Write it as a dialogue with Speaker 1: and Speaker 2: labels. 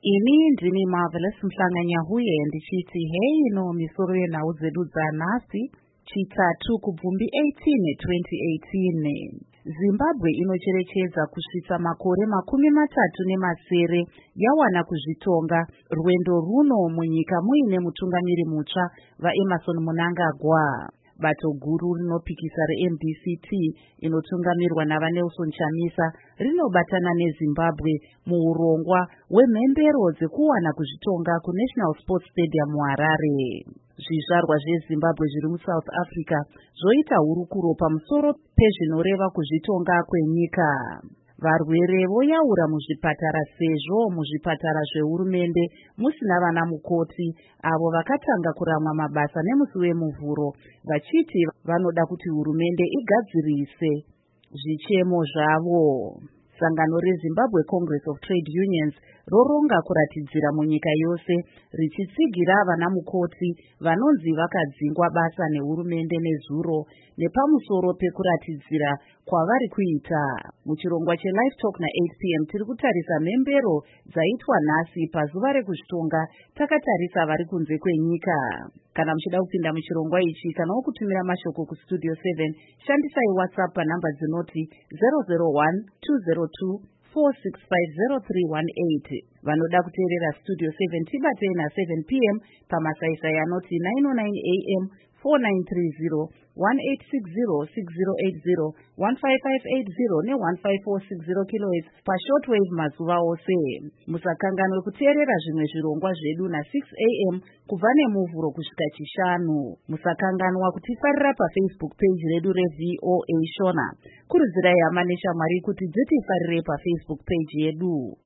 Speaker 1: Ini ndini Marvelous Mhlanganyahuye ndichiti hei ino misoro yenhau dzedu dzanhasi chitatu kubvumbi 18 2018. Zimbabwe inocherechedza kusvitsa makore 37 yawana kuzvitonga. Rwendo runo munyika muine mutungamiri mutsva vaEmmerson Mnangagwa. Bato guru rinopikisa reMDCT inotungamirwa navaNelson Chamisa rinobatana neZimbabwe muurongwa hwemhembero dzekuwana kuzvitonga kuNational Sports Stadium muHarare. Zvizvarwa zveZimbabwe zviri muSouth Africa zvoita hurukuro pamusoro pezvinoreva kuzvitonga kwenyika. Varwere voyaura muzvipatara sezvo muzvipatara zvehurumende musina vana mukoti avo vakatanga kuramwa mabasa nemusi wemuvhuro, vachiti vanoda kuti hurumende igadzirise zvichemo zvavo. Sangano reZimbabwe Congress of Trade Unions roronga kuratidzira munyika yose richitsigira vana mukoti vanonzi vakadzingwa basa nehurumende nezuro nepamusoro pekuratidzira kwavari kuita. Muchirongwa cheLive Talk na8 p.m. tiri kutarisa mhembero dzaitwa nhasi pazuva rekuzvitonga takatarisa vari kunze kwenyika. Kana muchida kupinda muchirongwa ichi kana wokutumira mashoko kustudio 7 shandisai WhatsApp panhamba dzinoti 001 202 4650318. Vanoda kuteerera studio 7 tibatei na7 p.m. pamasaisai anoti 909 a.m. 4930 1860 6080 15580 ne15460 kHz pashortwave mazuva ose. Musakanganwe kuteerera zvimwe zvirongwa zvedu na6 a.m. kubva nemuvhuro kusvika chishanu. Musakanganwa kutifarira paFacebook page redu reVOA Shona. Kurudzirai hama neshamwari kuti dzitifarire paFacebook page yedu.